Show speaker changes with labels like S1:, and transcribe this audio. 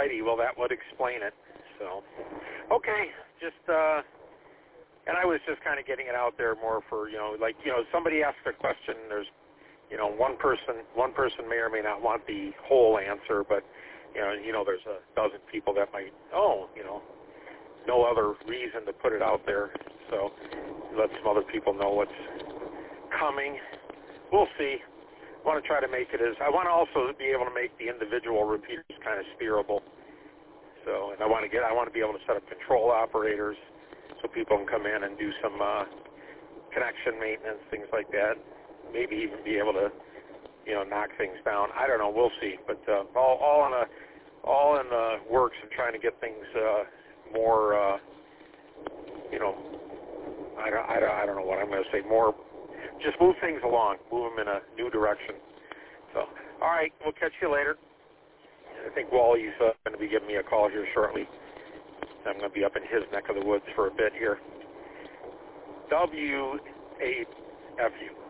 S1: righty, well, that would explain it. So, okay, just, and I was just kind of getting it out there more for, like, somebody asked a question, there's, one person may or may not want the whole answer, but, there's a dozen people that might, no other reason to put it out there. So let some other people know what's coming. We'll see. I want to try to make it I want to also be able to make the individual repeaters kind of steerable. So, and I want to be able to set up control operators so people can come in and do some connection maintenance, things like that. Maybe even be able to, knock things down. I don't know. We'll see. But all in the works of trying to get things more, I don't know what I'm going to say. More, just move things along, move them in a new direction. So, all right, we'll catch you later. I think Wally's going to be giving me a call here shortly. I'm going to be up in his neck of the woods for a bit here. WAFU.